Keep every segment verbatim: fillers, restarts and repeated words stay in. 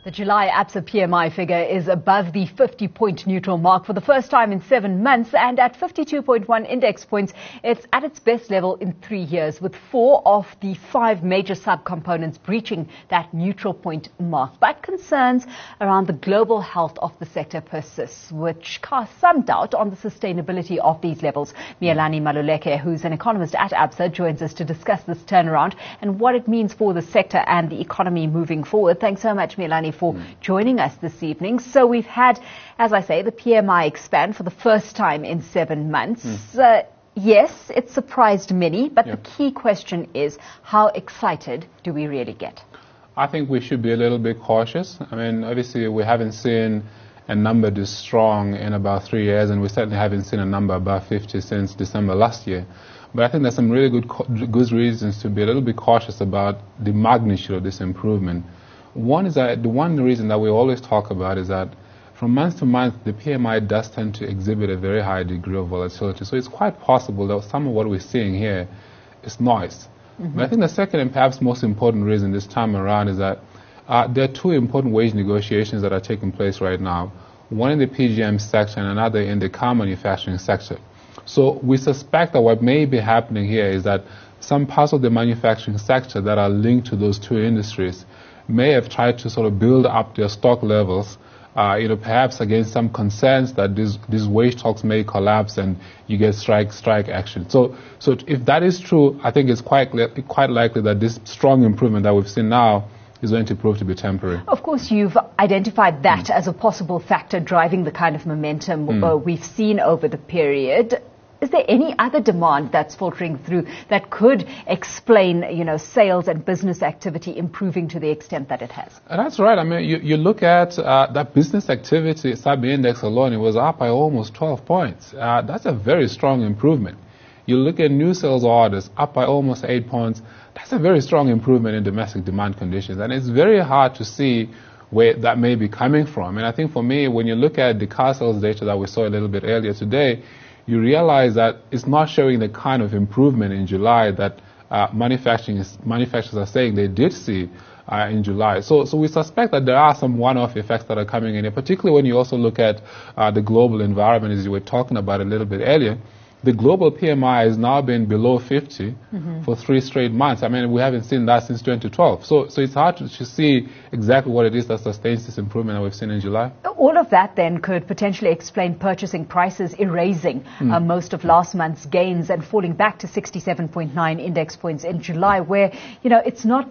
The July ABSA P M I figure is above the fifty-point neutral mark for the first time in seven months, and at fifty-two point one index points, it's at its best level in three years, with four of the five major subcomponents breaching that neutral point mark. But concerns around the global health of the sector persists, which casts some doubt on the sustainability of these levels. Mealani Maluleke, who's an economist at ABSA, joins us to discuss this turnaround and what it means for the sector and the economy moving forward. Thanks so much, Mealani, for joining us this evening. So we've had, as I say, the P M I expand for the first time in seven months. Mm. Uh, yes, it surprised many, but yeah. the key question is, how excited do we really get? I think we should be a little bit cautious. I mean, obviously, we haven't seen a number this strong in about three years, and we certainly haven't seen a number above fifty since December last year. But I think there's some really good, good reasons to be a little bit cautious about the magnitude of this improvement. One is that the one reason that we always talk about is that from month to month, the P M I does tend to exhibit a very high degree of volatility. So it's quite possible that some of what we're seeing here is noise. Mm-hmm. But I think the second and perhaps most important reason this time around is that uh, there are two important wage negotiations that are taking place right now, one in the P G M sector and another in the car manufacturing sector. So we suspect that what may be happening here is that some parts of the manufacturing sector that are linked to those two industries may have tried to sort of build up their stock levels, uh, you know, perhaps against some concerns that these these wage talks may collapse and you get strike strike action. So, so if that is true, I think it's quite quite likely that this strong improvement that we've seen now is going to prove to be temporary. Of course, you've identified that mm. as a possible factor driving the kind of momentum mm. uh, we've seen over the period. Is there any other demand that's filtering through that could explain, you know, sales and business activity improving to the extent that it has? That's right. I mean, you, you look at uh, that business activity sub index alone, it was up by almost twelve points. Uh, that's a very strong improvement. You look at new sales orders up by almost eight points. That's a very strong improvement in domestic demand conditions. And it's very hard to see where that may be coming from. And I think for me, when you look at the car sales data that we saw a little bit earlier today, you realize that it's not showing the kind of improvement in July that uh, manufacturing is, manufacturers are saying they did see uh, in July. So, so we suspect that there are some one-off effects that are coming in, particularly when you also look at uh, the global environment, as you were talking about a little bit earlier. The global P M I has now been below fifty mm-hmm. for three straight months. I mean, we haven't seen that since twenty twelve. So, so it's hard to, to see exactly what it is that sustains this improvement that we've seen in July. All of that then could potentially explain purchasing prices erasing mm. uh, most of last month's gains and falling back to sixty-seven point nine index points in July, where, you know, it's not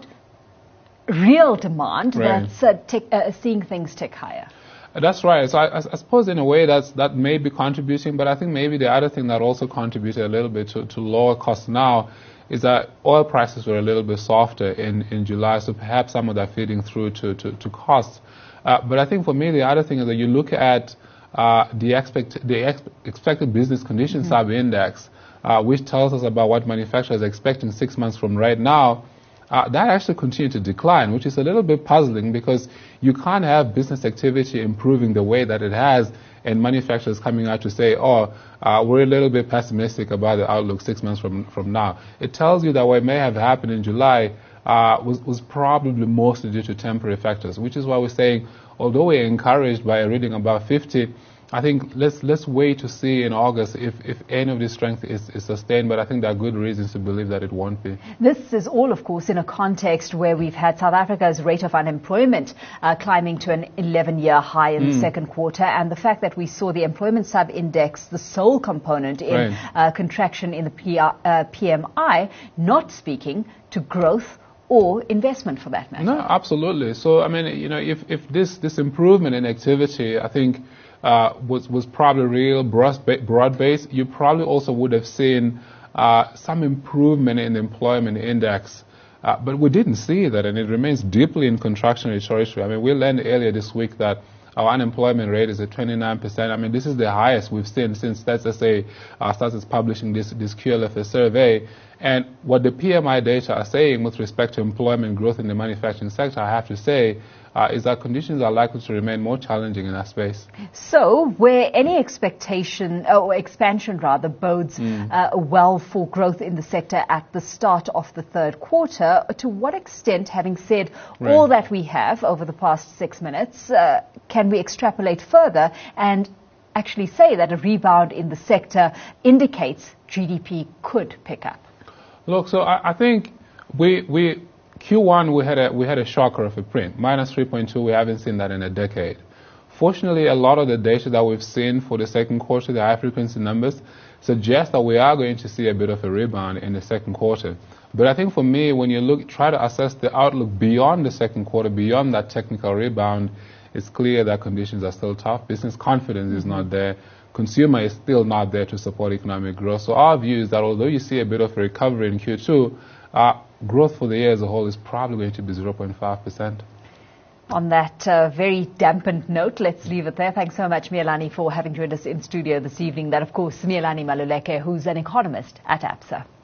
real demand right. that's uh, tick, uh, seeing things tick higher. That's right. So I, I suppose in a way that's, that may be contributing, but I think maybe the other thing that also contributed a little bit to, to lower costs now is that oil prices were a little bit softer in, in July, so perhaps some of that feeding through to, to, to costs. Uh, but I think for me the other thing is that you look at uh, the, expect, the ex expected business conditions mm-hmm. sub-index, uh, which tells us about what manufacturers are expecting six months from right now. Uh, that actually continued to decline, which is a little bit puzzling because you can't have business activity improving the way that it has and manufacturers coming out to say, oh, uh, we're a little bit pessimistic about the outlook six months from, from now. It tells you that what may have happened in July uh, was, was probably mostly due to temporary factors, which is why we're saying, although we're encouraged by a reading above fifty, I think let's let's wait to see in August if, if any of this strength is, is sustained, but I think there are good reasons to believe that it won't be. This is all, of course, in a context where we've had South Africa's rate of unemployment uh, climbing to an eleven-year high in mm. the second quarter, and the fact that we saw the employment sub-index, the sole component in right. uh, contraction in the P R, uh, P M I, not speaking to growth or investment for that matter. No, absolutely. So, I mean, you know, if, if this, this improvement in activity, I think, Uh, was, was probably real, broad-based, you probably also would have seen uh, some improvement in the employment index. Uh, but we didn't see that, and it remains deeply in contractionary territory. I mean, we learned earlier this week that our unemployment rate is at twenty-nine percent. I mean, this is the highest we've seen since Stats S A uh, started publishing this, this Q L F S survey. And what the P M I data are saying with respect to employment growth in the manufacturing sector, I have to say, uh, is that conditions are likely to remain more challenging in that space. So, where any expectation, or expansion rather, bodes mm. uh, well for growth in the sector at the start of the third quarter, to what extent, having said right. all that we have over the past six minutes, uh, can we extrapolate further and actually say that a rebound in the sector indicates G D P could pick up? Look, so I, I think we we Q one we had a we had a shocker of a print, minus three point two. We haven't seen that in a decade. Fortunately, a lot of the data that we've seen for the second quarter, the high frequency numbers, suggest that we are going to see a bit of a rebound in the second quarter. But I think for me, when you look, try to assess the outlook beyond the second quarter, beyond that technical rebound, it's clear that conditions are still tough. Business confidence is not there. Consumer is still not there to support economic growth. So our view is that although you see a bit of a recovery in Q two, uh, growth for the year as a whole is probably going to be zero point five percent. On that uh, very dampened note, let's leave it there. Thanks so much, Mealani, for having joined us in studio this evening. That, of course, Mealani Maluleke, who's an economist at ABSA.